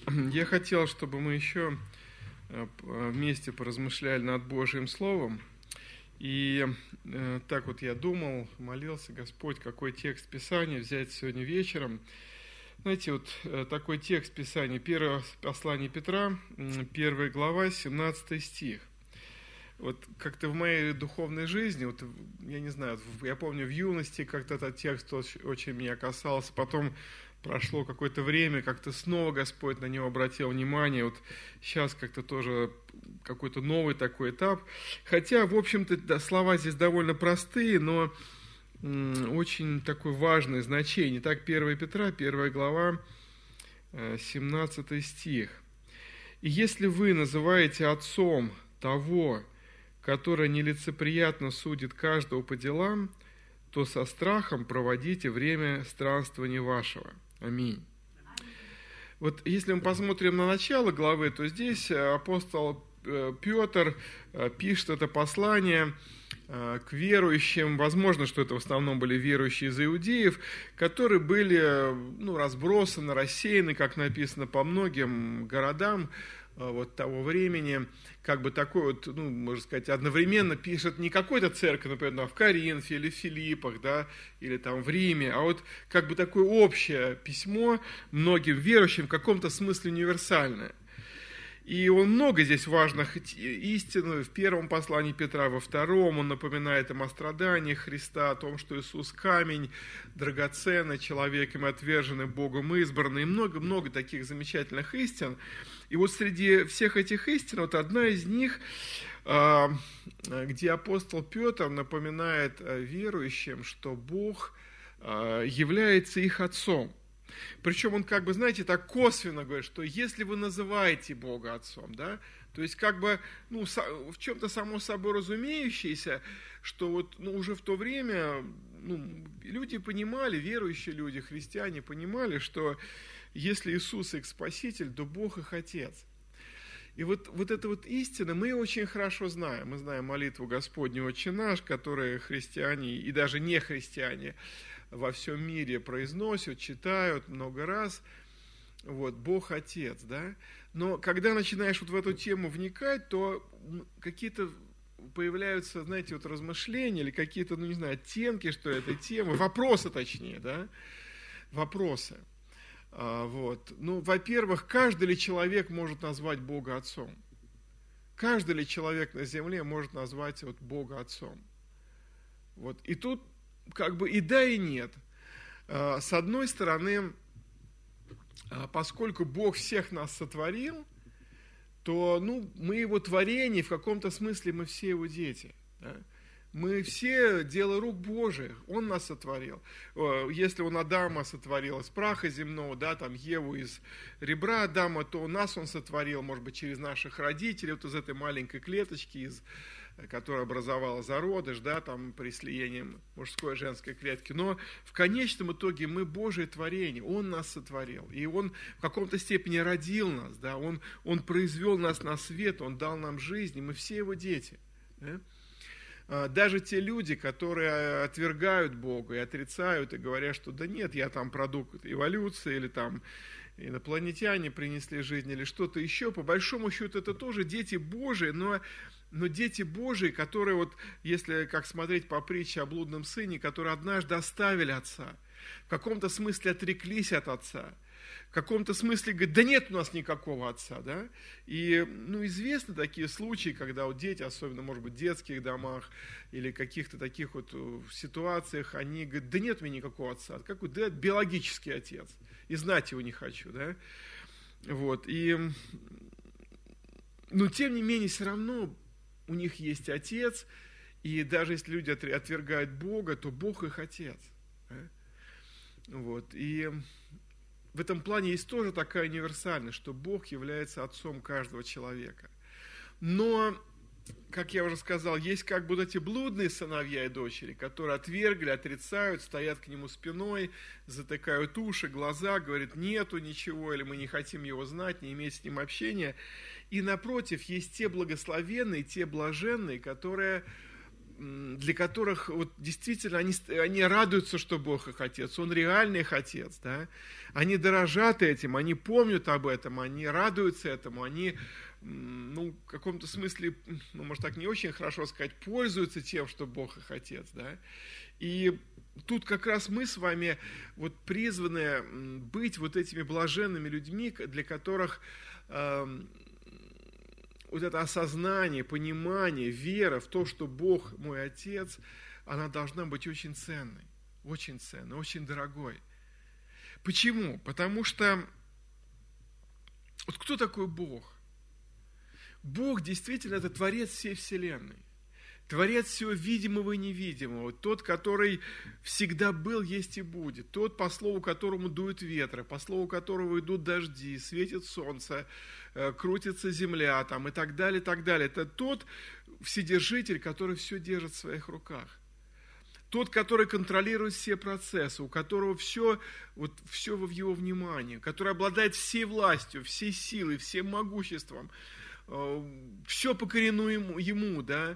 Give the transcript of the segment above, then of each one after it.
Я хотел, чтобы мы еще вместе поразмышляли над Божьим Словом. И так вот я думал, молился, Господь, какой текст Писания взять сегодня вечером. Знаете, вот такой текст Писания, первое послание Петра, 1 глава, 17 стих. Вот как-то в моей духовной жизни, вот, я не знаю, я помню в юности как-то этот текст очень меня касался, потом прошло какое-то время, как-то снова Господь на него обратил внимание, вот сейчас как-то тоже какой-то новый такой этап. Хотя, в общем-то, слова здесь довольно простые, но очень такое важное значение. Так, 1 Петра, 1 глава, 17 стих. «И если вы называете отцом того, который нелицеприятно судит каждого по делам, то со страхом проводите время странствования вашего». Аминь. Вот если мы посмотрим на начало главы, то здесь апостол Петр пишет это послание к верующим, возможно, что это в основном были верующие из иудеев, которые были разбросаны, рассеяны, как написано, по многим городам вот того времени, как бы такой вот, можно сказать, одновременно пишет не какой-то церковь, например, в Коринфе или в Филиппах, да, или там в Риме, а вот как бы такое общее письмо многим верующим, в каком-то смысле универсальное. И он много здесь важных истин. В первом послании Петра, во втором он напоминает им о страданиях Христа, о том, что Иисус камень, драгоценный, человеком отверженный, Богом избранный, и много-много таких замечательных истин. И вот среди всех этих истин, вот одна из них, где апостол Петр напоминает верующим, что Бог является их отцом. Причем он как бы, знаете, так косвенно говорит, что если вы называете Бога Отцом, да, то есть как бы, в чем-то само собой разумеющееся, что вот уже в то время люди понимали, верующие люди, христиане понимали, что если Иисус их Спаситель, то Бог их Отец. И вот эта вот истина мы очень хорошо знаем. Мы знаем молитву Господню Отче наш, которую христиане и даже не христиане во всем мире произносят, читают много раз. Вот, Бог Отец, да. Но когда начинаешь вот в эту тему вникать, то какие-то появляются, знаете, вот размышления или какие-то, оттенки, что этой темы, вопросы точнее, да, вопросы. Вот. Во-первых, каждый ли человек может назвать Бога Отцом? Каждый ли человек на земле может назвать Бога Отцом? Вот. И тут как бы и да, и нет. С одной стороны, поскольку Бог всех нас сотворил, то мы Его творение, в каком-то смысле мы все Его дети. Да? Мы все дело рук Божиих, Он нас сотворил. Если Он Адама сотворил из праха земного, да, там Еву из ребра Адама, то нас Он сотворил, может быть, через наших родителей, вот из этой маленькой клеточки, которая образовала зародыш, да, там при слиянии мужской и женской клетки. Но в конечном итоге мы Божие творение, Он нас сотворил. И Он в каком-то степени родил нас, да, Он произвел нас на свет, Он дал нам жизнь, и мы все Его дети. Да? Даже те люди, которые отвергают Бога и отрицают, и говорят, что да нет, я там продукт эволюции, или там инопланетяне принесли жизнь, или что-то еще, по большому счету это тоже дети Божии, но дети Божии, которые вот, если как смотреть по притче о блудном сыне, которые однажды оставили отца, в каком-то смысле отреклись от отца, в каком-то смысле говорят, да нет у нас никакого отца, да, и, известны такие случаи, когда вот дети, особенно, может быть, в детских домах или каких-то таких вот ситуациях, они говорят, да нет у меня никакого отца, какой, да, биологический отец, и знать его не хочу, да, вот, и, но тем не менее, все равно у них есть отец, и даже если люди отвергают Бога, то Бог их отец, да? Вот, и в этом плане есть тоже такая универсальность, что Бог является отцом каждого человека. Но, как я уже сказал, есть как бы вот эти блудные сыновья и дочери, которые отвергли, отрицают, стоят к нему спиной, затыкают уши, глаза, говорят, нету ничего, или мы не хотим его знать, не иметь с ним общения. И напротив, есть те благословенные, те блаженные, которые для которых вот действительно они радуются, что Бог их Отец, Он реальный их Отец, да? Они дорожат этим, они помнят об этом, они радуются этому, они, в каком-то смысле, может так не очень хорошо сказать, пользуются тем, что Бог их Отец, да? И тут как раз мы с вами вот призваны быть вот этими блаженными людьми, для которых вот это осознание, понимание, вера в то, что Бог мой Отец, она должна быть очень ценной, очень дорогой. Почему? Потому что вот кто такой Бог? Бог действительно это Творец всей Вселенной. Творец всего видимого и невидимого, тот, который всегда был, есть и будет, тот, по слову которому дуют ветры, по слову которого идут дожди, светит солнце, крутится земля там, и так далее, и так далее. Это тот вседержитель, который все держит в своих руках. Тот, который контролирует все процессы, у которого все в его внимании, который обладает всей властью, всей силой, всем могуществом, все покорено ему, да,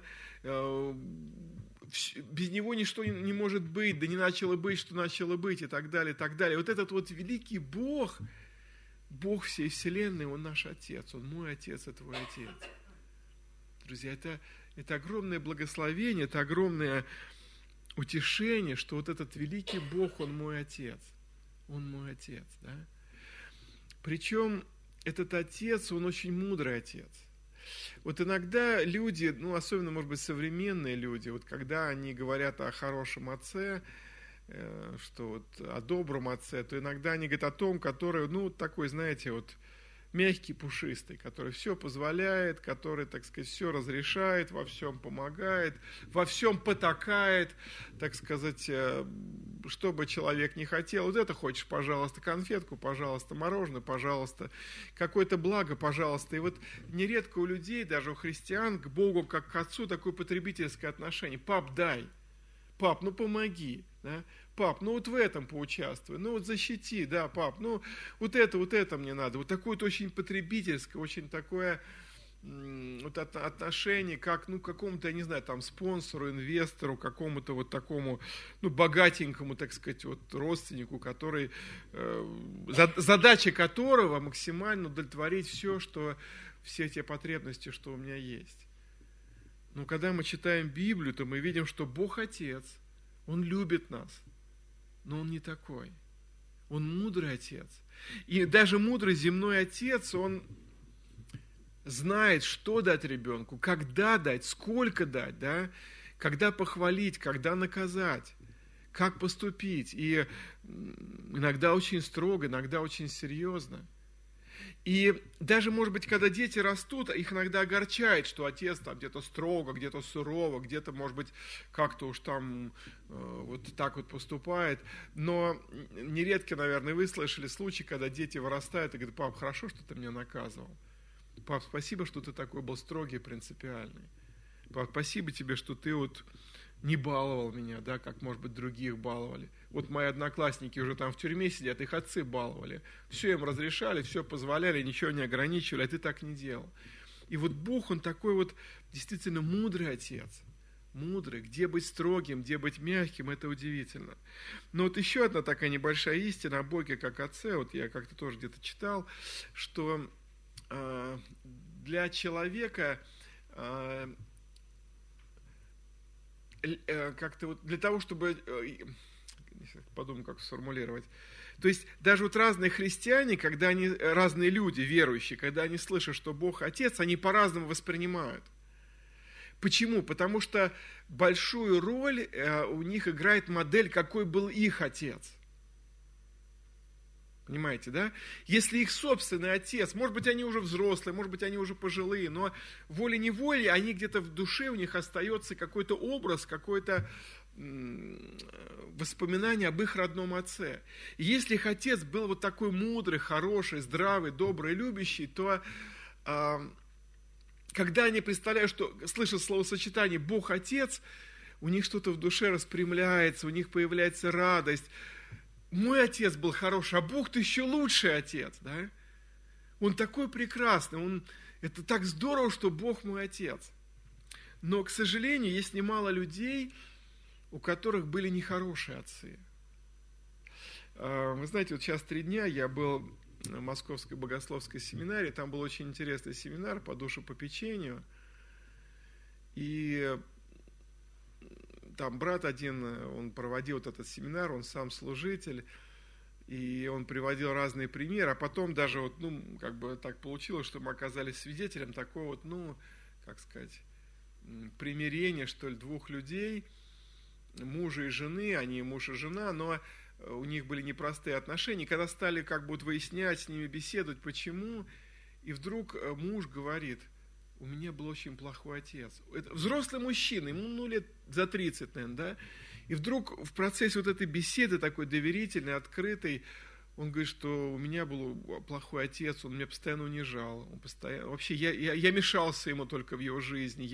без него ничто не может быть, да не начало быть, что начало быть, и так далее, и так далее. Вот этот вот великий Бог, Бог всей вселенной, Он наш Отец, Он мой Отец и твой Отец. Друзья, это огромное благословение, это огромное утешение, что вот этот великий Бог, Он мой Отец. Он мой Отец, да. Причем этот Отец, Он очень мудрый Отец. Вот иногда люди, особенно, может быть, современные люди, вот когда они говорят о хорошем отце, что вот о добром отце, то иногда они говорят о том, который, такой, знаете, вот мягкий, пушистый, который все позволяет, который, так сказать, все разрешает, во всем помогает, во всем потакает, так сказать, что бы человек не хотел. Вот это хочешь, пожалуйста, конфетку, пожалуйста, мороженое, пожалуйста, какое-то благо, пожалуйста. И вот нередко у людей, даже у христиан, к Богу, как к Отцу, такое потребительское отношение. Пап, дай. Пап, помоги. Да? Пап, вот в этом поучаствуй, вот защити, да, пап, вот это мне надо. Вот такое вот очень потребительское, очень такое вот отношение, как, к какому-то, я не знаю, там, спонсору, инвестору, какому-то вот такому, богатенькому, так сказать, вот родственнику, который, задача которого максимально удовлетворить все те потребности, что у меня есть. Но когда мы читаем Библию, то мы видим, что Бог Отец, Он любит нас, но Он не такой. Он мудрый Отец. И даже мудрый земной Отец, Он знает, что дать ребенку, когда дать, сколько дать, да? Когда похвалить, когда наказать, как поступить. И иногда очень строго, иногда очень серьезно. И даже, может быть, когда дети растут, их иногда огорчает, что отец там где-то строго, где-то сурово, где-то, может быть, как-то уж там вот так вот поступает. Но нередко, наверное, вы слышали случаи, когда дети вырастают и говорят: пап, хорошо, что ты меня наказывал. Пап, спасибо, что ты такой был строгий, принципиальный. Пап, спасибо тебе, что ты вот не баловал меня, да, как, может быть, других баловали. Вот мои одноклассники уже там в тюрьме сидят, их отцы баловали. Все им разрешали, все позволяли, ничего не ограничивали, а ты так не делал. И вот Бог, Он такой вот действительно мудрый Отец. Мудрый, где быть строгим, где быть мягким, это удивительно. Но вот еще одна такая небольшая истина о Боге как Отце, вот я как-то тоже где-то читал, что для человека как-то вот для того, чтобы, подумаю, как сформулировать, то есть даже вот разные христиане, когда они, разные люди верующие, когда они слышат, что Бог Отец, они по-разному воспринимают. Почему? Потому что большую роль у них играет модель, какой был их отец. Понимаете, да? Если их собственный отец, может быть, они уже взрослые, может быть, они уже пожилые, но волей-неволей они где-то в душе, у них остается какой-то образ, какое-то воспоминание об их родном отце. И если их отец был вот такой мудрый, хороший, здравый, добрый, любящий, то когда они представляют, что слышат словосочетание «Бог Отец», у них что-то в душе распрямляется, у них появляется радость. Мой отец был хороший, а Бог-то еще лучший отец, да? Он такой прекрасный, это так здорово, что Бог мой отец. Но, к сожалению, есть немало людей, у которых были нехорошие отцы. Вы знаете, вот сейчас 3 дня я был в Московской богословской семинарии, там был очень интересный семинар по душепопечению, и там брат один, он проводил вот этот семинар, он сам служитель, и он приводил разные примеры, а потом даже вот, как бы так получилось, что мы оказались свидетелем такого вот, как сказать, примирения, что ли, 2 людей, мужа и жены, они муж и жена, но у них были непростые отношения, когда стали как бы вот выяснять, с ними беседовать, почему, и вдруг муж говорит: у меня был очень плохой отец. Это взрослый мужчина, ему лет за 30, наверное, да, и вдруг в процессе вот этой беседы, такой доверительной, открытой, он говорит, что у меня был плохой отец, он меня постоянно унижал, вообще я мешался ему только в его жизни,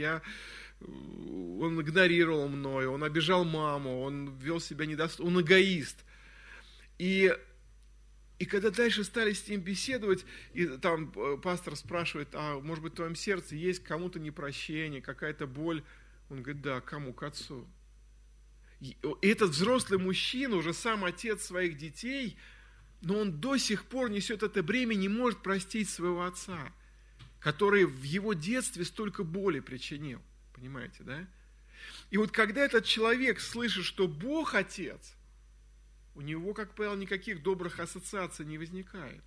он игнорировал мною, он обижал маму, он вел себя недостойно, он эгоист. И когда дальше стали с ним беседовать, и там пастор спрашивает: а может быть в твоем сердце есть кому-то непрощение, какая-то боль? Он говорит: да, кому? К отцу. И этот взрослый мужчина, уже сам отец своих детей, но он до сих пор несет это бремя, не может простить своего отца, который в его детстве столько боли причинил. Понимаете, да? И вот когда этот человек слышит, что Бог Отец, у него, как правило, никаких добрых ассоциаций не возникает.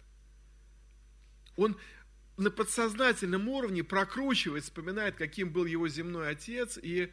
Он на подсознательном уровне прокручивает, вспоминает, каким был его земной отец, и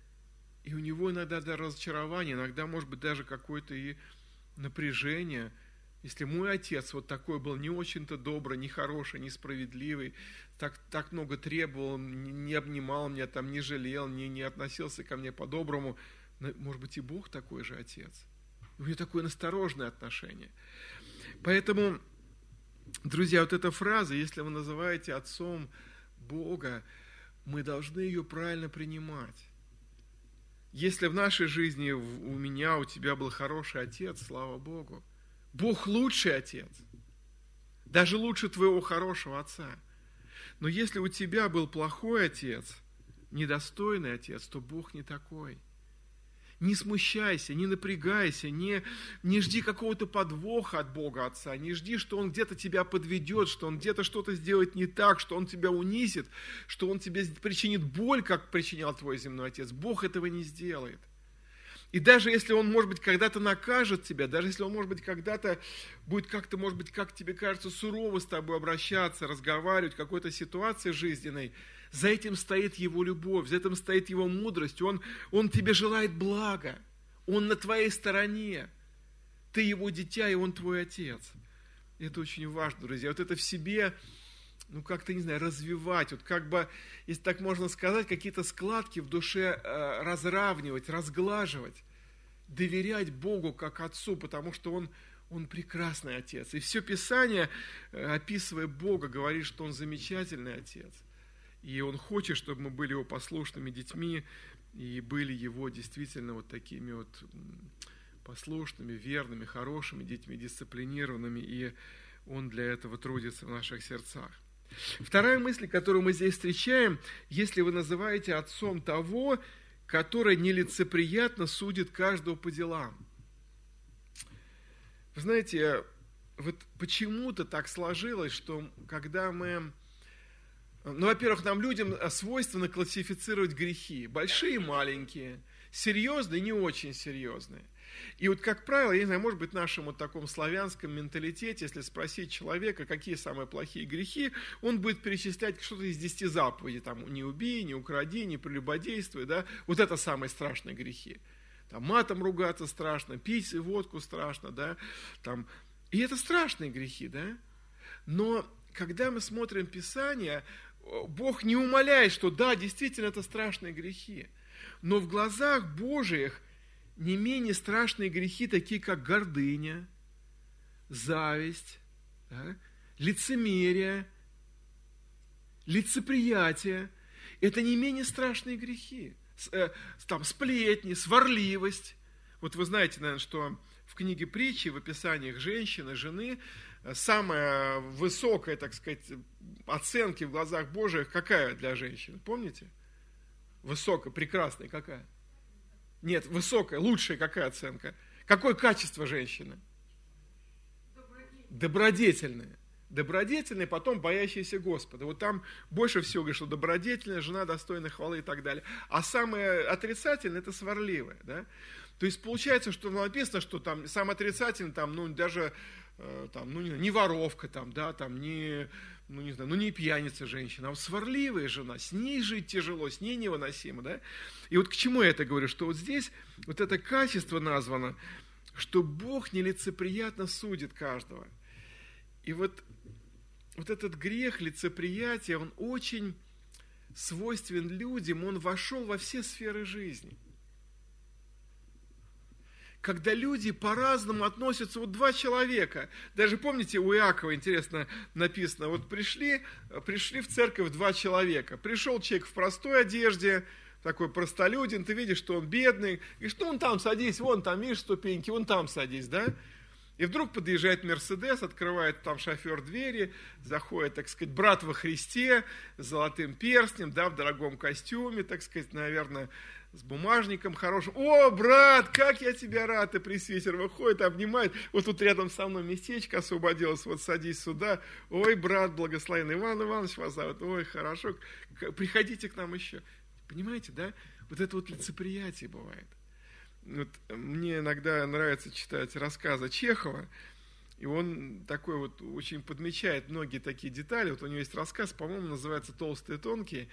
у него иногда даже разочарование, иногда, может быть, даже какое-то и напряжение. Если мой отец вот такой был не очень-то добрый, нехороший, несправедливый, так много требовал, не обнимал меня, там, не жалел, не относился ко мне по-доброму, может быть, и Бог такой же отец. У него такое настороженное отношение. Поэтому, друзья, вот эта фраза: если вы называете отцом Бога, мы должны ее правильно принимать. Если в нашей жизни, у меня, у тебя был хороший отец, слава Богу, Бог лучший отец, даже лучше твоего хорошего отца. Но если у тебя был плохой отец, недостойный отец, то Бог не такой. Не смущайся, не напрягайся, не жди какого-то подвоха от Бога Отца, не жди, что Он где-то тебя подведет, что Он где-то что-то сделает не так, что Он тебя унизит, что Он тебе причинит боль, как причинял твой земной отец. Бог этого не сделает. И даже если Он, может быть, когда-то накажет тебя, даже если Он, может быть, когда-то будет как-то, может быть, как тебе кажется, сурово с тобой обращаться, разговаривать в какой-то ситуации жизненной, за этим стоит Его любовь, за этим стоит Его мудрость. Он тебе желает блага, Он на твоей стороне. Ты Его дитя, и Он твой отец. Это очень важно, друзья. Вот это в себе, как-то, не знаю, развивать, вот как бы, если так можно сказать, какие-то складки в душе разравнивать, разглаживать, доверять Богу как Отцу, потому что Он прекрасный Отец. И все Писание, описывая Бога, говорит, что Он замечательный Отец. И Он хочет, чтобы мы были Его послушными детьми и были Его действительно вот такими вот послушными, верными, хорошими детьми, дисциплинированными, и Он для этого трудится в наших сердцах. Вторая мысль, которую мы здесь встречаем: если вы называете отцом того, который нелицеприятно судит каждого по делам. Вы знаете, вот почему-то так сложилось, что когда мы... во-первых, нам, людям, свойственно классифицировать грехи. Большие и маленькие, серьезные и не очень серьезные. И вот, как правило, я не знаю, может быть, в нашем вот таком славянском менталитете, если спросить человека, какие самые плохие грехи, он будет перечислять что-то из 10 заповедей. Там, не убей, не укради, не прелюбодействуй. Да? Вот это самые страшные грехи. Там, матом ругаться страшно, пить водку страшно. Да? Там, и это страшные грехи. Да? Но когда мы смотрим Писание, Бог не умаляет, что да, действительно, это страшные грехи. Но в глазах Божиих не менее страшные грехи, такие как гордыня, зависть, да, лицемерие, лицеприятие. Это не менее страшные грехи. Там сплетни, сварливость. Вот вы знаете, наверное, что в книге притчи, в описаниях женщины, жены, самая высокая, так сказать, оценка в глазах Божиих какая для женщин? Помните? Высокая, прекрасная какая? Нет, высокая, лучшая какая оценка? Какое качество женщины? Добродетельная. Добродетельная, потом боящаяся Господа. Вот там больше всего говорит, что добродетельная, жена достойна хвалы и так далее. А самое отрицательное – это сварливая. Да? То есть получается, что написано, что там самое отрицательное, там, ну, даже там, ну, не воровка, там, да, там, не, ну, не знаю, ну, не пьяница женщина, а вот сварливая жена, с ней жить тяжело, с ней невыносимо. Да? И вот к чему я это говорю? Что вот здесь вот это качество названо, что Бог нелицеприятно судит каждого. И вот этот грех лицеприятия, он очень свойствен людям, он вошел во все сферы жизни. Когда люди по-разному относятся, вот два человека, даже помните, у Иакова, интересно, написано, вот пришли в церковь два человека, пришел человек в простой одежде, такой простолюдин, ты видишь, что он бедный, и что он там садись, вон там, видишь, ступеньки, вон там садись, да? И вдруг подъезжает Мерседес, открывает там шофер двери, заходит, так сказать, брат во Христе, с золотым перстнем, да, в дорогом костюме, так сказать, наверное, с бумажником хорошим. О, брат, как я тебя рад, и пресвитер выходит, обнимает. Вот тут рядом со мной местечко освободилось, вот садись сюда. Ой, брат, благословенный Иван Иванович вас зовут. Ой, хорошо, приходите к нам еще. Понимаете, да? Вот это вот лицеприятие бывает. Вот мне иногда нравится читать рассказы Чехова, и он такой вот очень подмечает многие такие детали. Вот у него есть рассказ, по-моему, называется «Толстые и тонкие»,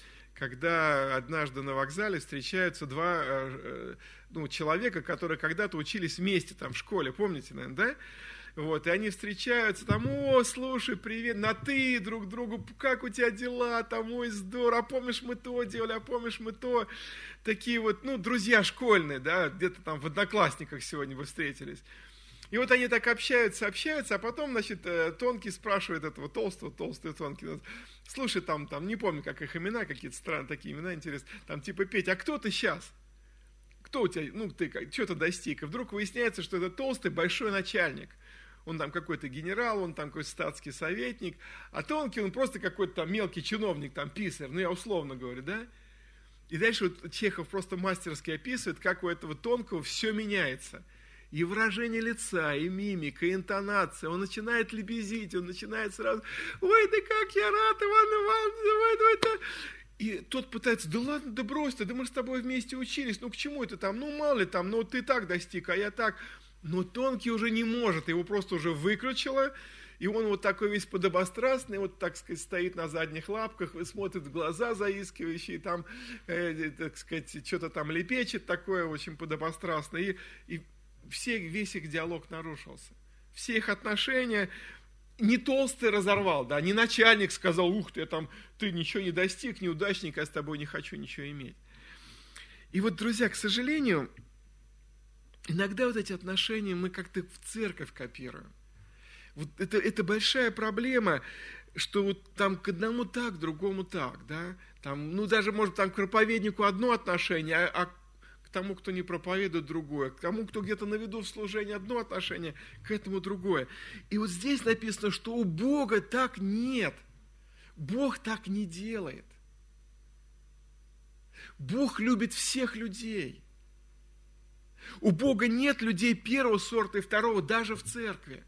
когда однажды на вокзале встречаются два человека, которые когда-то учились вместе там в школе, помните, наверное, да? Вот, и они встречаются, там, о, слушай, привет, на ты друг другу, как у тебя дела, там, ой, здорово, а помнишь, мы то делали, а помнишь, мы то. Такие вот, ну, друзья школьные, да, где-то там в Одноклассниках сегодня вы встретились. И вот они так общаются, а потом, значит, Тонкий спрашивает этого толстый и Тонкий, слушай, там, не помню, как их имена, какие-то странные такие имена, интересные, там, типа, Петя, а кто ты сейчас? Кто у тебя, ну, ты что-то достиг? И вдруг выясняется, что это Толстый большой начальник. Он там какой-то генерал, он там какой-то статский советник, а Тонкий, он просто какой-то там мелкий чиновник, там писарь, ну я условно говорю, да? И дальше вот Чехов просто мастерски описывает, как у этого Тонкого все меняется. И выражение лица, и мимика, и интонация. Он начинает лебезить, он начинает сразу, ой, да как я рад, Иван Иванович, давай. И тот пытается, да ладно, да брось ты, да мы с тобой вместе учились, ну к чему это там, ну мало ли там, ну ты так достиг, а я так. Но Тонкий уже не может, его просто уже выключило, и он вот такой весь подобострастный, вот так сказать, стоит на задних лапках, смотрит в глаза заискивающие, там, так сказать, что-то там лепечет такое очень подобострастное, и весь их диалог нарушился. Все их отношения не Толстый разорвал, да, не начальник сказал, ух ты, ты ничего не достиг, неудачник, я с тобой не хочу ничего иметь. И вот, друзья, к сожалению, иногда вот эти отношения мы как-то в церковь копируем. Вот это большая проблема, что вот там к одному так, к другому так, да. Там, ну, даже, может, там к проповеднику одно отношение, а к тому, кто не проповедует, другое. К тому, кто где-то на виду в служении, одно отношение, к этому другое. И вот здесь написано, что у Бога так нет. Бог так не делает. Бог любит всех людей. У Бога нет людей первого сорта и второго, даже в церкви.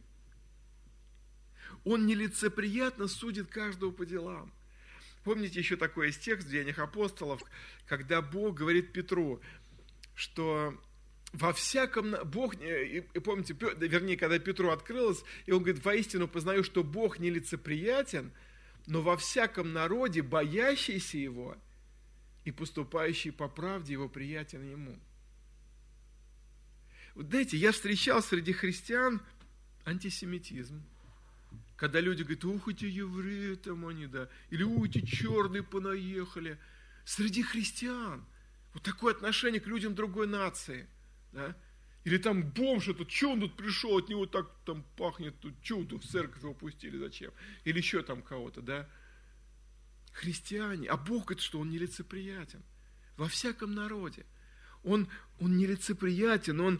Он нелицеприятно судит каждого по делам. Помните, еще такой есть текст в Деяниях апостолов, когда Бог говорит Петру, что во всяком... Бог, и помните, вернее, когда Петру открылось, и он говорит, воистину познаю, что Бог нелицеприятен, но во всяком народе, боящийся Его и поступающий по правде, Его приятен Ему. Вот знаете, я встречал среди христиан антисемитизм. Когда люди говорят, ух, эти евреи там они, да, или ух, эти черные понаехали. Среди христиан вот такое отношение к людям другой нации, да. Или там бомж этот, что он тут пришел, от него так там пахнет, тут, что вы тут в церковь его пустили, зачем? Или еще там кого-то, да. Христиане, а Бог говорит, что Он нелицеприятен во всяком народе. Он нелицеприятен, он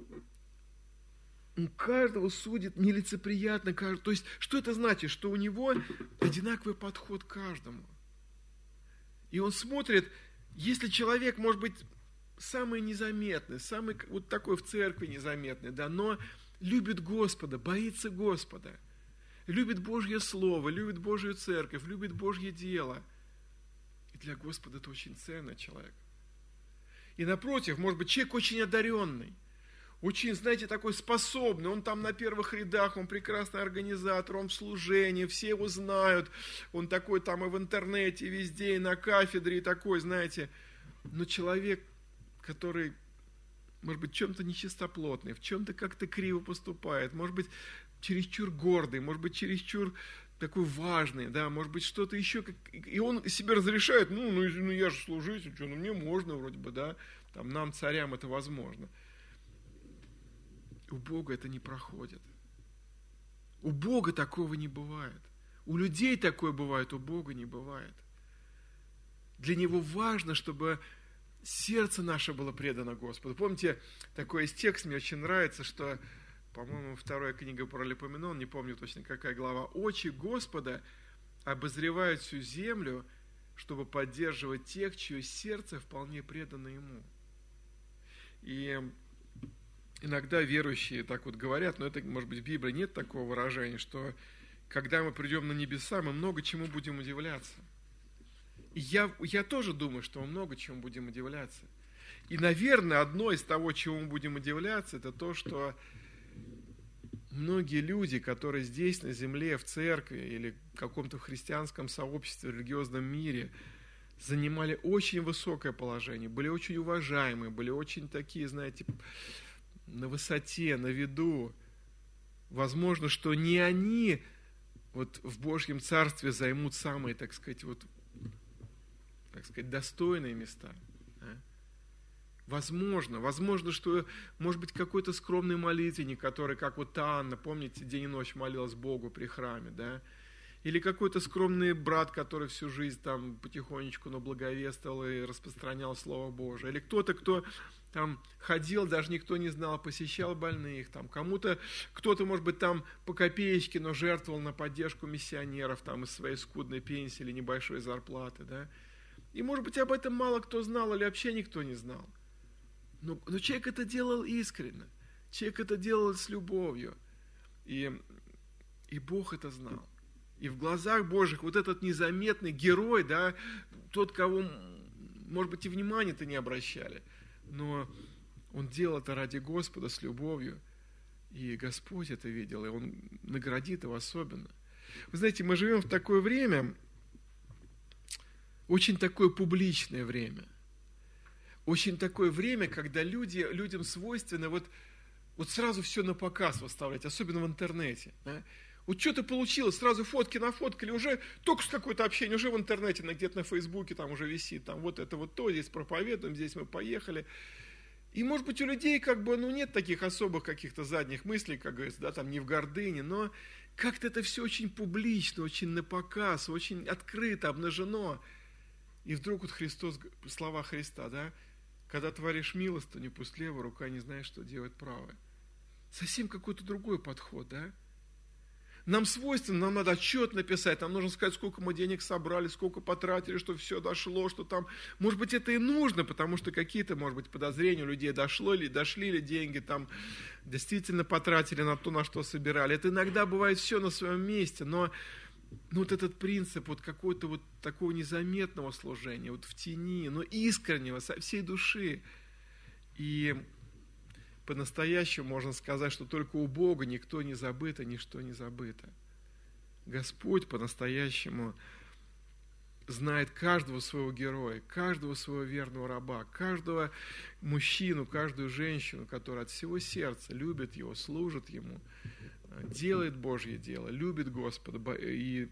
каждого судит нелицеприятно. То есть, что это значит? Что у него одинаковый подход к каждому. И он смотрит, Если человек, может быть, самый незаметный, самый вот такой в церкви незаметный, да, но любит Господа, боится Господа, любит Божье Слово, любит Божью Церковь, любит Божье дело. И для Господа это очень ценный человек. И напротив, может быть, человек очень одаренный, очень, знаете, такой способный, он там на первых рядах, он прекрасный организатор, он в служении, все его знают, он такой там и в интернете, и везде, и на кафедре, и такой, знаете, но человек, который, может быть, в чем-то нечистоплотный, в чем-то как-то криво поступает, может быть, чересчур гордый, может быть, чересчур такой важный, да, может быть, что-то еще, и он себе разрешает, ну я же служитель, что, мне можно вроде бы, да, там нам, царям, это возможно. У Бога это не проходит. У Бога такого не бывает. У людей такое бывает, у Бога не бывает. Для Него важно, чтобы сердце наше было предано Господу. Помните, такой есть текст, мне очень нравится, что, по-моему, 2 книга Паралипоменон, не помню точно какая глава, «Очи Господа обозревают всю землю, чтобы поддерживать тех, чье сердце вполне предано Ему». И иногда верующие так вот говорят, но это, может быть, в Библии нет такого выражения, что когда мы придем на небеса, мы много чему будем удивляться. И я тоже думаю, что мы много чему будем удивляться. И, наверное, одно из того, чему мы будем удивляться, это то, что многие люди, которые здесь, на земле, в церкви или в каком-то христианском сообществе, в религиозном мире, занимали очень высокое положение, были очень уважаемые, были очень такие, знаете, на высоте, на виду. Возможно, что не они вот в Божьем Царстве займут самые, так сказать, достойные места. Да? Возможно, что, может быть, какой-то скромный молитвенник, который, как вот Анна, помните, день и ночь молилась Богу при храме, да? Или какой-то скромный брат, который всю жизнь там потихонечку, но благовествовал и распространял Слово Божие. Или кто-то, кто там ходил, даже никто не знал, посещал больных, там кто-то, может быть, там по копеечке, но жертвовал на поддержку миссионеров там из своей скудной пенсии или небольшой зарплаты, да. И, может быть, об этом мало кто знал или вообще никто не знал. Но человек это делал искренне, человек это делал с любовью, и Бог это знал. И в глазах Божьих вот этот незаметный герой, да, тот, кого, может быть, и внимания-то не обращали, но он делал это ради Господа с любовью, и Господь это видел, и Он наградит его особенно. Вы знаете, мы живем в такое время, очень такое публичное время, очень такое время, когда людям свойственно вот сразу все на показ выставлять, особенно в интернете, да? Вот что-то получилось, сразу фотки нафоткали, уже только что какое-то общение, уже в интернете, где-то на Фейсбуке там уже висит, там вот это вот то, здесь проповедуем, здесь мы поехали. И, может быть, у людей нет таких особых каких-то задних мыслей, как говорится, да, там не в гордыне, но как-то это все очень публично, очень напоказ, очень открыто, обнажено. И вдруг вот Христос, слова Христа, да, когда творишь милостыню, пусть левая рука не знает, что делать правая. Совсем какой-то другой подход, да. Нам свойственно, нам надо отчет написать, нам нужно сказать, сколько мы денег собрали, сколько потратили, что все дошло, что там. Может быть, это и нужно, потому что какие-то, может быть, подозрения у людей дошли ли деньги, там действительно потратили на то, на что собирали. Это иногда бывает все на своем месте, но вот этот принцип вот какого-то вот такого незаметного служения, вот в тени, но искреннего, со всей души. И по-настоящему можно сказать, что только у Бога никто не забыт, и ничто не забыто. Господь по-настоящему знает каждого своего героя, каждого своего верного раба, каждого мужчину, каждую женщину, которая от всего сердца любит Его, служит Ему, делает Божье дело, любит Господа, и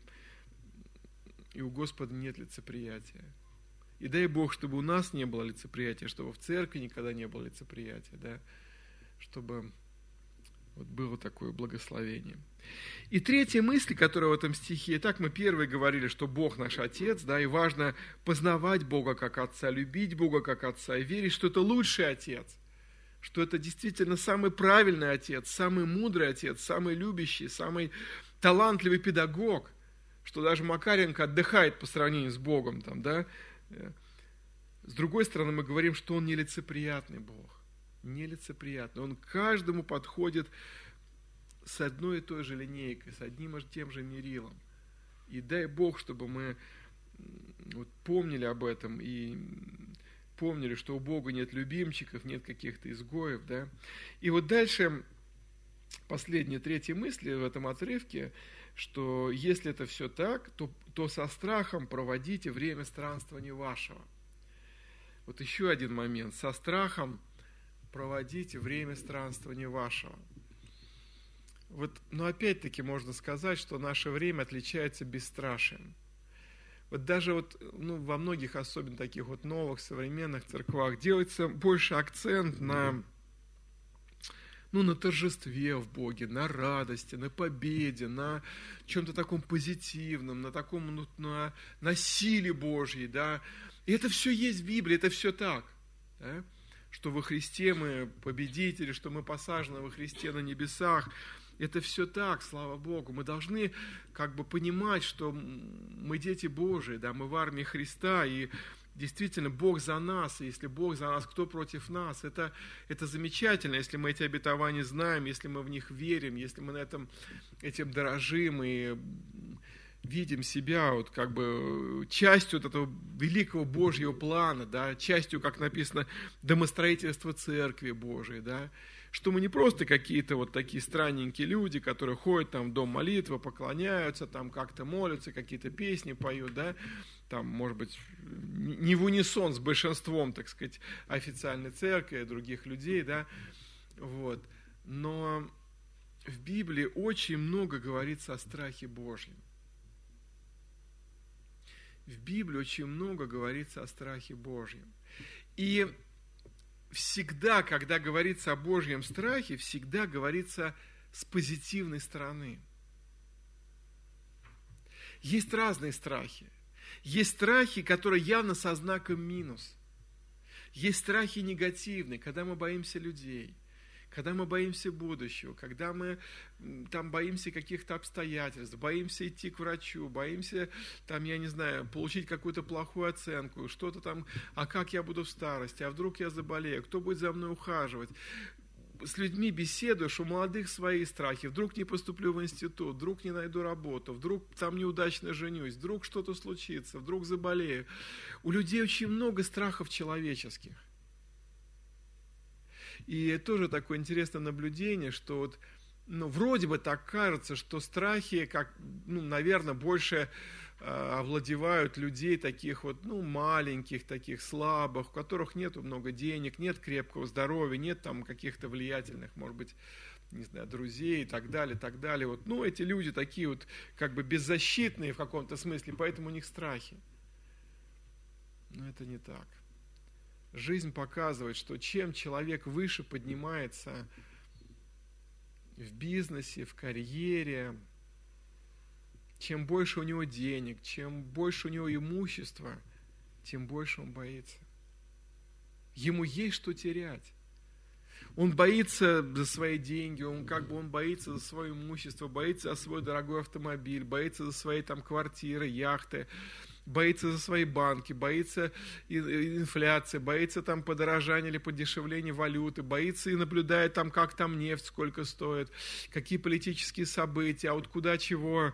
у Господа нет лицеприятия. И дай Бог, чтобы у нас не было лицеприятия, чтобы в церкви никогда не было лицеприятия, да, чтобы вот было такое благословение. И третья мысль, которая в этом стихе, итак, мы первые говорили, что Бог наш Отец, да, и важно познавать Бога как Отца, любить Бога как Отца, и верить, что это лучший Отец, что это действительно самый правильный Отец, самый мудрый Отец, самый любящий, самый талантливый педагог, что даже Макаренко отдыхает по сравнению с Богом, там, да, С другой стороны, мы говорим, что Он нелицеприятный Бог. Нелицеприятный. Он к каждому подходит с одной и той же линейкой, с одним и тем же мерилом. И дай Бог, чтобы мы вот помнили об этом и помнили, что у Бога нет любимчиков, нет каких-то изгоев, да. И вот дальше, последняя, третья мысль в этом отрывке, что если это все так, то со страхом проводите время странствования вашего. Вот еще один момент. Со страхом проводите время странствования вашего. Вот, но опять-таки можно сказать, что наше время отличается бесстрашием. Вот даже вот, во многих, особенно таких вот новых, современных церквах, делается больше акцент на торжестве в Боге, на радости, на победе, на чем-то таком позитивном, на таком, на силе Божьей, да. И это все есть в Библии, это все так, да? Что во Христе мы победители, что мы посажены во Христе на небесах. Это все так, слава Богу. Мы должны понимать, что мы дети Божии, да, мы в армии Христа, и действительно Бог за нас, и если Бог за нас, кто против нас? Это замечательно, если мы эти обетования знаем, если мы в них верим, если мы этим дорожим и видим себя частью вот этого великого Божьего плана, да, частью, как написано, домостроительства Церкви Божией, да, что мы не просто какие-то вот такие странненькие люди, которые ходят там в дом молитвы, поклоняются, там как-то молятся, какие-то песни поют, да, там, может быть, не в унисон с большинством, так сказать, официальной церкви, других людей, да, вот, но в Библии очень много говорится о страхе Божьем. В Библии очень много говорится о страхе Божьем. И всегда, когда говорится о Божьем страхе, всегда говорится с позитивной стороны. Есть разные страхи. Есть страхи, которые явно со знаком минус. Есть страхи негативные, когда мы боимся людей, когда мы боимся будущего, когда мы боимся каких-то обстоятельств, боимся идти к врачу, боимся, получить какую-то плохую оценку, что-то там, а как я буду в старости, а вдруг я заболею, кто будет за мной ухаживать. С людьми беседуешь, у молодых свои страхи, вдруг не поступлю в институт, вдруг не найду работу, вдруг там неудачно женюсь, вдруг что-то случится, вдруг заболею. У людей очень много страхов человеческих. И тоже такое интересное наблюдение, что вроде бы так кажется, что страхи, наверное, больше овладевают людей таких маленьких, таких слабых, у которых нету много денег, нет крепкого здоровья, нет там каких-то влиятельных, может быть, не знаю, друзей и так далее, так далее. Эти люди такие беззащитные в каком-то смысле, поэтому у них страхи. Но это не так. Жизнь показывает, что чем человек выше поднимается в бизнесе, в карьере, чем больше у него денег, чем больше у него имущества, тем больше он боится. Ему есть что терять. Он боится за свои деньги, он боится за свое имущество, боится за свой дорогой автомобиль, боится за свои квартиры, яхты, боится за свои банки, боится инфляции, боится подорожания или подешевления валюты, боится и наблюдает как там нефть, сколько стоит, какие политические события, а куда чего.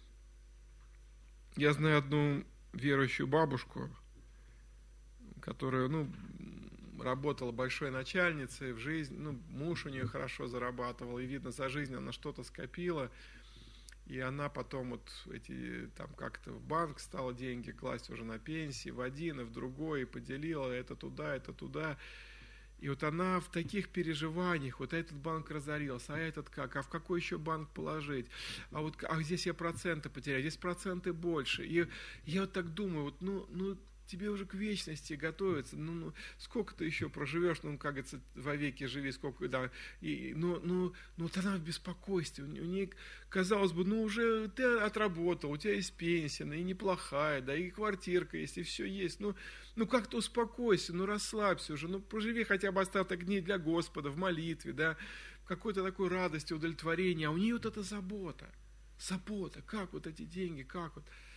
Я знаю одну верующую бабушку, которая, работала большой начальницей в жизни, муж у нее хорошо зарабатывал, и видно, за жизнь она что-то скопила, и она потом как-то в банк стала деньги класть уже на пенсии, в один и в другой, и поделила это туда. И она в таких переживаниях, этот банк разорился, а этот как, а в какой еще банк положить, а здесь я проценты потеряю, здесь проценты больше. И я так думаю, тебе уже к вечности готовиться, сколько ты еще проживешь, как говорится, вовеки живи, сколько, да, она в беспокойстве, у нее, казалось бы, уже ты отработал, у тебя есть пенсия, и неплохая, да, и квартирка есть, и все есть, как-то успокойся, расслабься уже, проживи хотя бы остаток дней для Господа, в молитве, да, в какой-то такой радости, удовлетворении, а у нее эта забота, как эти деньги, как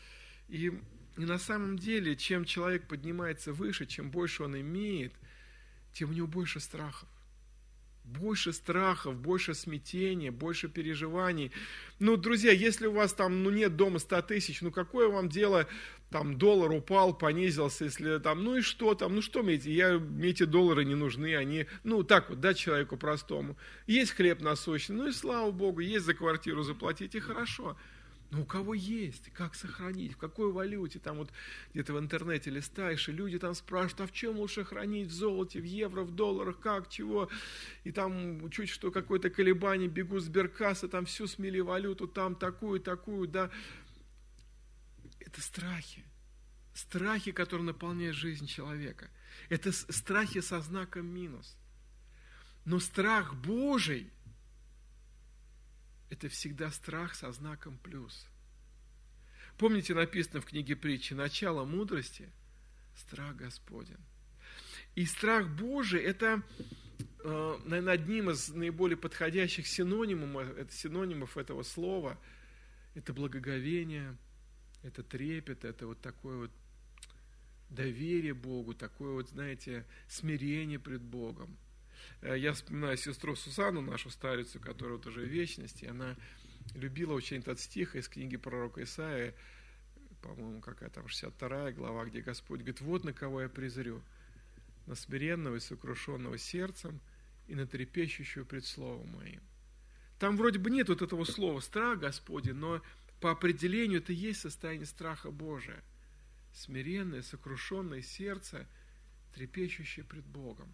И на самом деле, чем человек поднимается выше, чем больше он имеет, тем у него больше страхов. Больше страхов, больше смятения, больше переживаний. Друзья, если у вас там, нет дома 100 тысяч, какое вам дело, там, доллар упал, понизился, если там, и что там, что мне эти доллары не нужны, они, так вот, человеку простому. Есть хлеб насущный, и слава Богу, есть за квартиру заплатить, и хорошо. Но у кого есть, как сохранить, в какой валюте, там вот где-то в интернете листаешь, и люди там спрашивают, а в чем лучше хранить, в золоте, в евро, в долларах, как, чего, и там чуть что какое-то колебание, бегут с сберкассы, там всю смели валюту, там такую, да. Это страхи, которые наполняют жизнь человека. Это страхи со знаком минус. Но страх Божий – это всегда страх со знаком плюс. Помните, написано в книге притчи, начало мудрости – страх Господень. И страх Божий – это, наверное, одним из наиболее подходящих синонимов этого слова. Это благоговение, это трепет, это вот такое вот доверие Богу, такое вот, знаете, смирение пред Богом. Я вспоминаю сестру Сусанну, нашу старицу, которая вот уже в вечности, она любила очень этот стих из книги пророка Исаии, по-моему, какая там 62 глава, где Господь говорит, вот на кого я презрю, на смиренного и сокрушенного сердцем и на трепещущую пред словом моим. Там вроде бы нет вот этого слова страх Господень, но по определению это и есть состояние страха Божия. Смиренное, сокрушенное сердце, трепещущее пред Богом.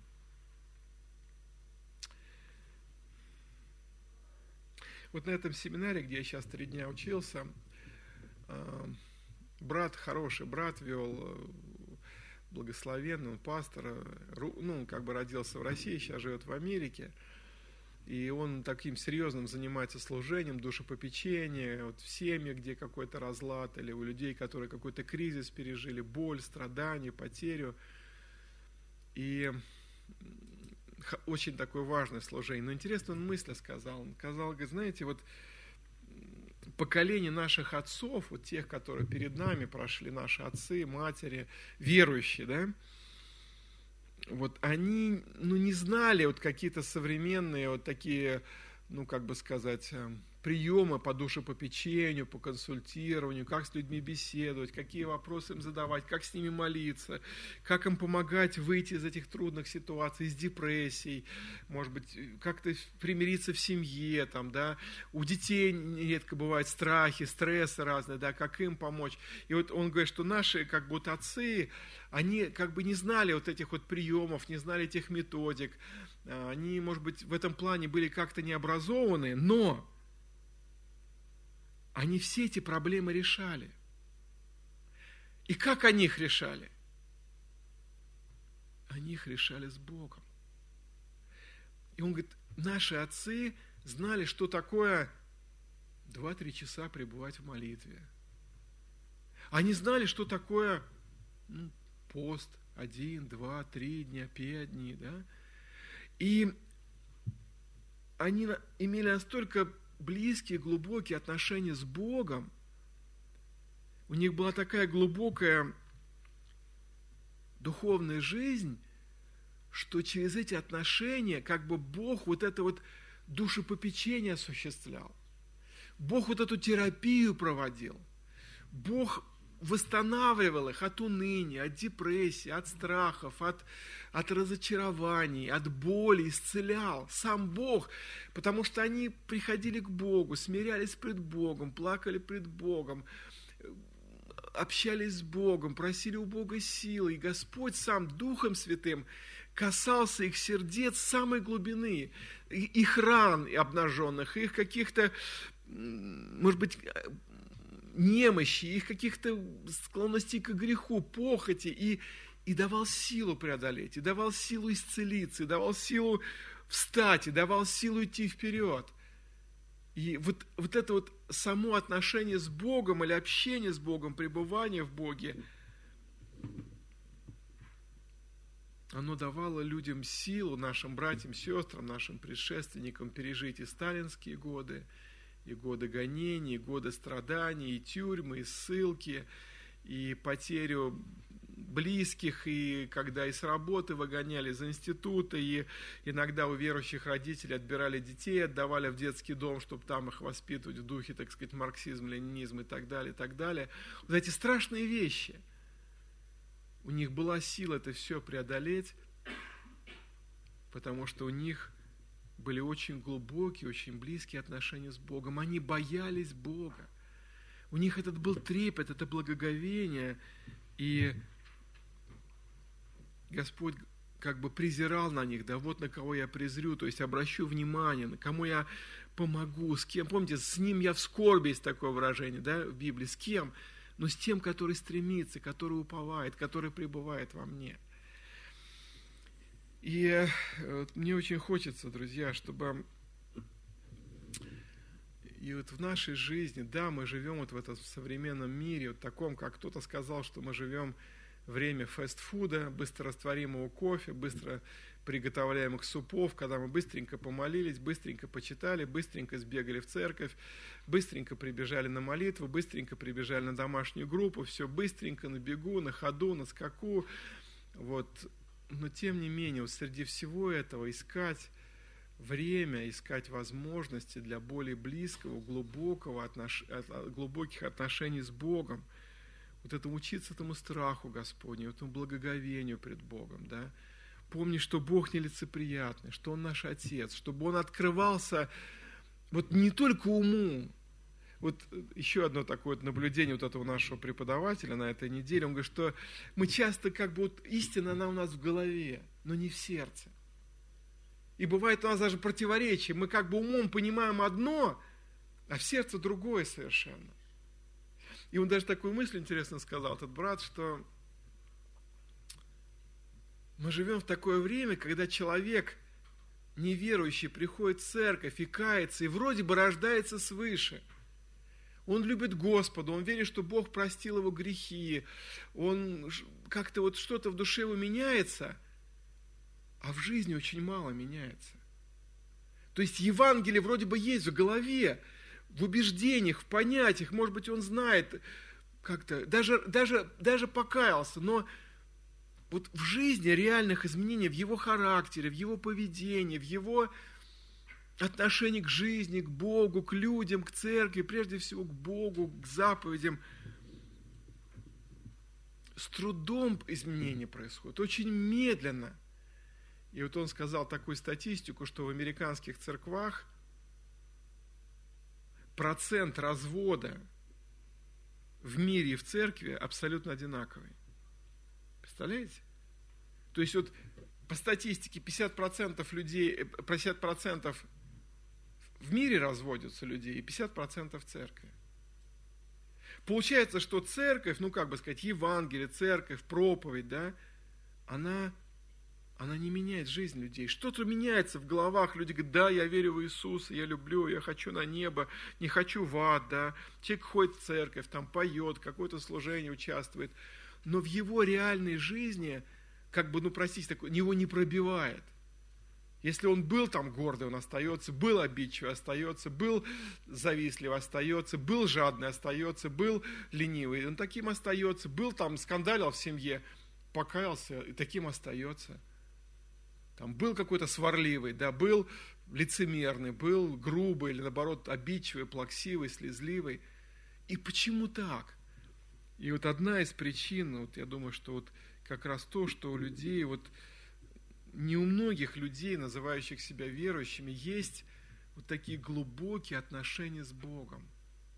Вот на этом семинаре, где я сейчас 3 дня учился, хороший брат вел, благословенный, он пастор, родился в России, сейчас живет в Америке, и он таким серьезным занимается служением, душепопечения, вот в семьях, где какой-то разлад, или у людей, которые какой-то кризис пережили, боль, страдания, потерю, и очень такое важное служение. Но интересно, он мысль сказал. Он сказал, говорит, знаете, вот поколение наших отцов, вот тех, которые перед нами прошли, наши отцы, матери, верующие, да, вот они, не знали вот какие-то современные вот такие, приемы по душепопечению, по консультированию, как с людьми беседовать, какие вопросы им задавать, как с ними молиться, как им помогать выйти из этих трудных ситуаций, из депрессий, может быть, как-то примириться в семье, там, да, у детей нередко бывают страхи, стрессы разные, да, как им помочь. И вот он говорит, что наши, отцы, они не знали вот этих вот приемов, не знали этих методик, они, может быть, в этом плане были как-то необразованы, но они все эти проблемы решали. И как они их решали? Они их решали с Богом. И он говорит, наши отцы знали, что такое 2-3 часа пребывать в молитве. Они знали, что такое пост 1, 2, 3 дня, 5 дней. Да? И они имели настолько близкие, глубокие отношения с Богом, у них была такая глубокая духовная жизнь, что через эти отношения Бог вот это вот душепопечение осуществлял. Бог вот эту терапию проводил. Бог восстанавливал их от уныния, от депрессии, от страхов, от разочарований, от боли, исцелял. Сам Бог, потому что они приходили к Богу, смирялись пред Богом, плакали пред Богом, общались с Богом, просили у Бога силы. И Господь сам Духом Святым касался их сердец с самой глубины, их ран обнаженных, их каких-то, может быть, немощи, их каких-то склонностей к греху, похоти, и давал силу преодолеть, и давал силу исцелиться, и давал силу встать, и давал силу идти вперед. И вот это вот само отношение с Богом или общение с Богом, пребывание в Боге, оно давало людям силу, нашим братьям, сестрам, нашим предшественникам пережить и сталинские годы, и годы гонений, и годы страданий, и тюрьмы, и ссылки, и потерю близких, и когда и с работы выгоняли, из института, и иногда у верующих родителей отбирали детей, отдавали в детский дом, чтобы там их воспитывать в духе, так сказать, марксизм, ленинизм и так далее, и так далее. Вот эти страшные вещи. У них была сила это все преодолеть, потому что у них были очень глубокие, очень близкие отношения с Богом. Они боялись Бога. У них этот был трепет, это благоговение, и Господь как бы презирал на них, да вот на кого я презрю, то есть обращу внимание, на кому я помогу, с кем, помните, с ним я в скорби, есть такое выражение, да, в Библии, с кем? Но с тем, который стремится, который уповает, который пребывает во мне. И мне очень хочется, друзья, чтобы и вот в нашей жизни, да, мы живем вот в этом современном мире, вот таком, как кто-то сказал, что мы живем время фастфуда, быстрорастворимого кофе, быстро приготовляемых супов, когда мы быстренько помолились, быстренько почитали, быстренько сбегали в церковь, быстренько прибежали на молитву, быстренько прибежали на домашнюю группу, все быстренько, на бегу, на ходу, на скаку. Вот. Но тем не менее, вот среди всего этого искать время, искать возможности для более близкого, глубоких отношений с Богом, вот это учиться этому страху Господню, этому благоговению пред Богом, да. Помни, что Бог нелицеприятный, что Он наш Отец, чтобы Он открывался вот не только уму. Вот еще одно такое вот наблюдение вот этого нашего преподавателя на этой неделе, он говорит, что мы часто как бы вот истина она у нас в голове, но не в сердце. И бывает у нас даже противоречие, мы как бы умом понимаем одно, а в сердце другое совершенно. И он даже такую мысль интересно сказал, этот брат, что мы живем в такое время, когда человек неверующий приходит в церковь и кается, и вроде бы рождается свыше. Он любит Господа, он верит, что Бог простил его грехи, он как-то вот что-то в душе его меняется, а в жизни очень мало меняется. То есть Евангелие вроде бы есть в голове, в убеждениях, в понятиях, может быть, он знает как-то, даже покаялся, но вот в жизни реальных изменений, в его характере, в его поведении, в его отношении к жизни, к Богу, к людям, к церкви, прежде всего к Богу, к заповедям, с трудом изменения происходит, очень медленно. И вот он сказал такую статистику, что в американских церквах процент развода в мире и в церкви абсолютно одинаковый. Представляете? То есть вот по статистике 50% людей, 50% в мире разводятся людей и 50% в церкви. Получается, что церковь, ну как бы сказать, Евангелие, церковь, проповедь, да, она не меняет жизнь людей. Что-то меняется в головах. Люди говорят, да, я верю в Иисуса, я люблю, я хочу на небо, не хочу в ад, да. Человек ходит в церковь, там поет, какое-то служение участвует. Но в его реальной жизни, как бы, ну простите, его не пробивает. Если он был там гордый, он остается, был обидчивый, остается, был завистливый, остается, был жадный, остается, был ленивый, он таким остается, был там, скандалил в семье, покаялся, и таким остается. Там был какой-то сварливый, да, был лицемерный, был грубый, или наоборот обидчивый, плаксивый, слезливый. И почему так? И вот одна из причин, вот я думаю, что вот как раз то, что у людей, вот не у многих людей, называющих себя верующими, есть вот такие глубокие отношения с Богом.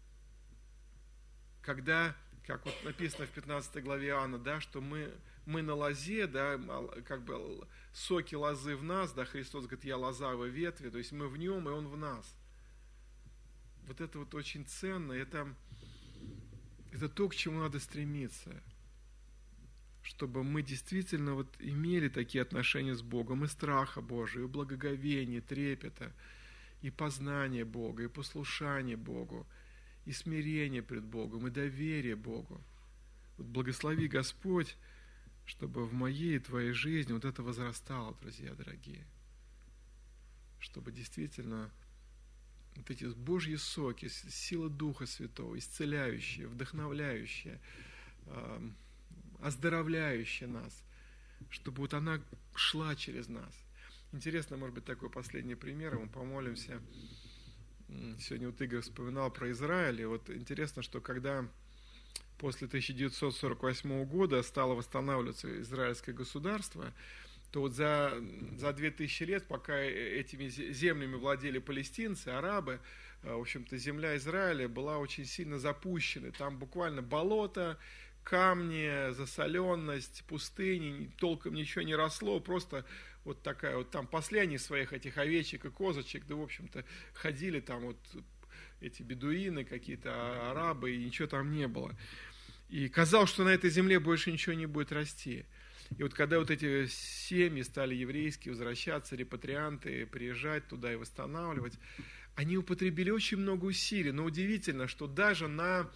Когда, как вот написано в 15 главе Иоанна, да, что мы на лозе, да, как бы соки лозы в нас, да, Христос говорит, я лоза, вы ветви, то есть мы в нем, и он в нас. Вот это вот очень ценно, это то, к чему надо стремиться, чтобы мы действительно вот имели такие отношения с Богом, и страха Божия, и благоговения, и трепета, и познание Бога, и послушание Богу, и смирение пред Богом, и доверие Богу. Вот благослови Господь, чтобы в моей и твоей жизни вот это возрастало, друзья дорогие. Чтобы действительно вот эти Божьи соки, сила Духа Святого, исцеляющие, вдохновляющие, оздоровляющая нас, чтобы вот она шла через нас. Интересно, может быть, такой последний пример, мы помолимся. Сегодня вот Игорь вспоминал про Израиль, и вот интересно, что когда после 1948 года стало восстанавливаться израильское государство, то вот за 2000 лет, пока этими землями владели палестинцы, арабы, в общем-то, земля Израиля была очень сильно запущена. Там буквально болото, камни, засоленность, пустыни, толком ничего не росло, просто вот такая вот там пасли они своих этих овечек и козочек, да, в общем-то, ходили там вот эти бедуины какие-то, арабы, и ничего там не было. И казалось, что на этой земле больше ничего не будет расти. И вот когда вот эти семьи стали еврейские возвращаться, репатрианты, приезжать туда и восстанавливать, они употребили очень много усилий. Но удивительно, что даже на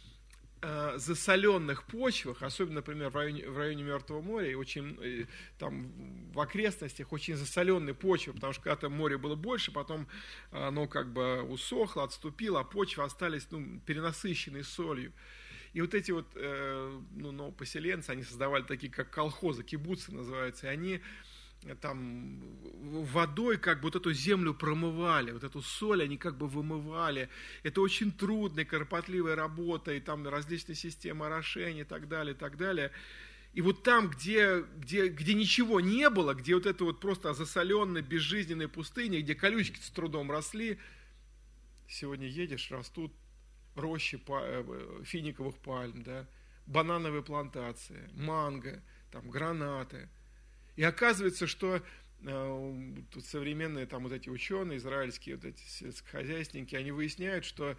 засоленных почвах, особенно, например, в районе Мертвого моря, и очень, там в окрестностях очень засоленные почвы, потому что когда-то море было больше, потом оно как бы усохло, отступило, а почвы остались перенасыщенные солью. И вот эти вот поселенцы, они создавали такие, как колхозы, кибуцы называются, и они там водой как бы вот эту землю промывали, вот эту соль они как бы вымывали. Это очень трудная, кропотливая работа, и там различные системы орошения и так далее, и так далее. И вот там, где ничего не было, где вот это вот просто засоленная, безжизненная пустыня, где колючки с трудом росли, сегодня едешь, растут рощи финиковых пальм, да, банановые плантации, манго, там, гранаты. И оказывается, что современные там вот эти ученые, израильские вот эти сельскохозяйственники, они выясняют, что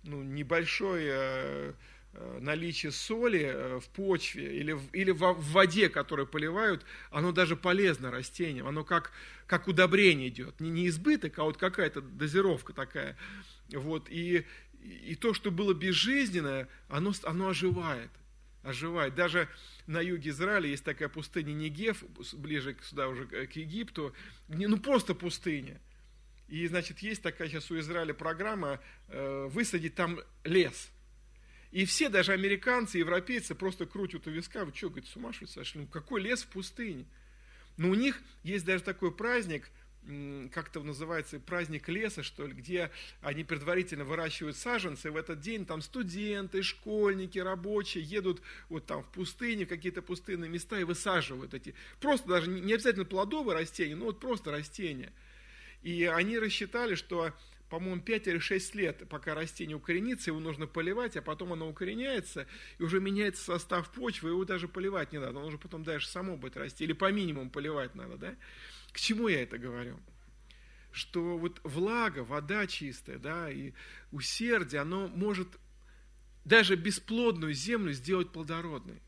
небольшое наличие соли в почве или в воде, которую поливают, оно даже полезно растениям, оно как удобрение идет. Не избыток, а вот какая-то дозировка такая. Вот. И то, что было безжизненное, оно оживает. Даже на юге Израиля есть такая пустыня Негев, ближе сюда уже к Египту, просто пустыня. И, значит, есть такая сейчас у Израиля программа высадить там лес. И все, даже американцы, европейцы, просто крутят у виска, вы что, говорит, с ума что ли сошли? Какой лес в пустыне? Но у них есть даже такой праздник, как-то называется, праздник леса, что ли, где они предварительно выращивают саженцы, и в этот день там студенты, школьники, рабочие едут вот там в пустыне, в какие-то пустынные места и высаживают эти, просто даже не обязательно плодовые растения, но вот просто растения. И они рассчитали, что, по-моему, 5 или 6 лет, пока растение укоренится, его нужно поливать, а потом оно укореняется, и уже меняется состав почвы, его даже поливать не надо, оно уже потом дальше само будет расти, или по минимуму поливать надо, да? К чему я это говорю? Что вот влага, вода чистая, да, и усердие, оно может даже бесплодную землю сделать плодородной.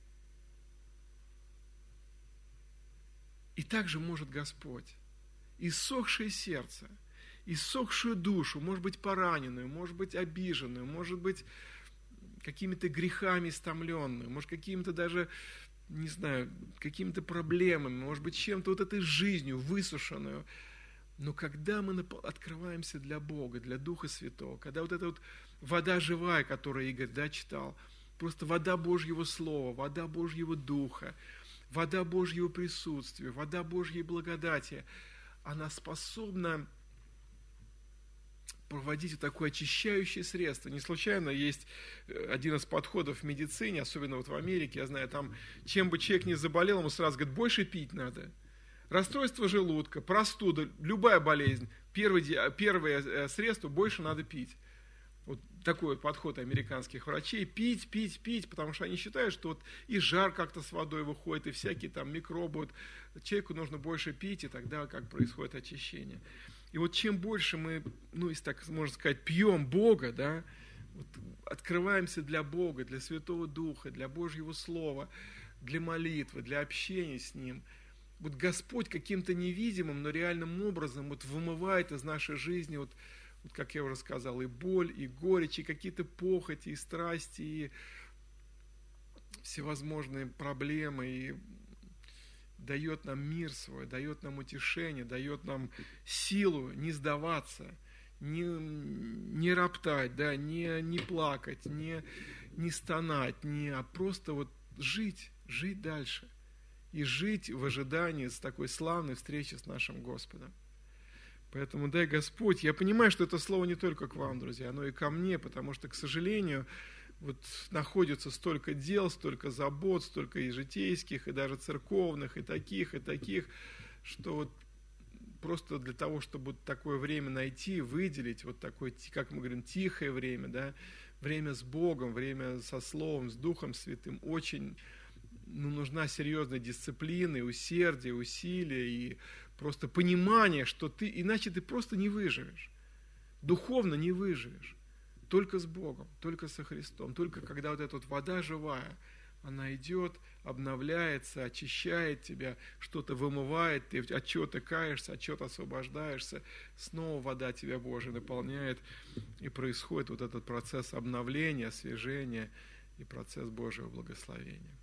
И также может Господь. Иссохшее сердце, иссохшую душу, может быть, пораненную, может быть, обиженную, может быть, какими-то грехами истомленную, может, какими-то даже, не знаю, какими-то проблемами, может быть, чем-то вот этой жизнью высушенную. Но когда мы открываемся для Бога, для Духа Святого, когда вот эта вот вода живая, которую Игорь читал, просто вода Божьего Слова, вода Божьего Духа, вода Божьего присутствия, вода Божьей благодати, она способна проводить вот такое очищающее средство. Не случайно есть один из подходов в медицине, особенно вот в Америке, я знаю, там, чем бы человек ни заболел, ему сразу говорят, больше пить надо. Расстройство желудка, простуда, любая болезнь, первое средство больше надо пить. Вот такой вот подход американских врачей. Пить, потому что они считают, что вот и жар как-то с водой выходит, и всякие там микробы. Вот, человеку нужно больше пить, и тогда как происходит очищение. И вот чем больше мы, если так можно сказать, пьем Бога, да, вот открываемся для Бога, для Святого Духа, для Божьего Слова, для молитвы, для общения с Ним, вот Господь каким-то невидимым, но реальным образом вот вымывает из нашей жизни, вот как я уже сказал, и боль, и горечь, и какие-то похоти, и страсти, и всевозможные проблемы, и дает нам мир свой, дает нам утешение, дает нам силу не сдаваться, не роптать, да, не плакать, не не стонать, а просто вот жить дальше. И жить в ожидании с такой славной встречи с нашим Господом. Поэтому дай Господь, я понимаю, что это слово не только к вам, друзья, оно и ко мне, потому что, к сожалению, вот находится столько дел, столько забот, столько и житейских, и даже церковных, и таких, что вот просто для того, чтобы такое время найти, выделить, вот такое, как мы говорим, тихое время, да, время с Богом, время со Словом, с Духом Святым, очень нужна серьезная дисциплина, усердие, усилия и просто понимание, что иначе ты просто не выживешь, духовно не выживешь, только с Богом, только со Христом, только когда вот эта вот вода живая, она идет, обновляется, очищает тебя, что-то вымывает, ты от чего-то каешься, от чего-то освобождаешься, снова вода тебя, Божия, наполняет, и происходит вот этот процесс обновления, освежения и процесс Божьего благословения.